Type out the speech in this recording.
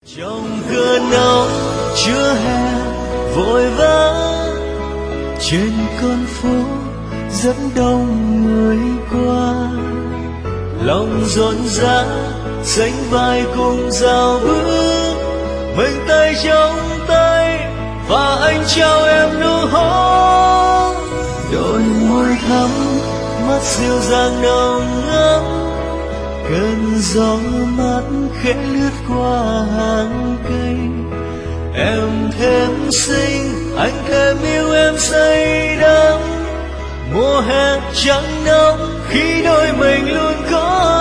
Trong cơn nóng chưa hè vội vã, trên con phố rất đông người qua, lòng rộn rã sánh vai cùng rào bước, mình tay trong tay và anh trao em nụ hôn. Đôi môi thắm, mắt dịu dàng nồng ấm, cơn gió mát khẽ lướt qua hàng cây. Em thêm xinh, anh thêm yêu em say đắm, mùa hè trắng nóng khi đôi mình luôn có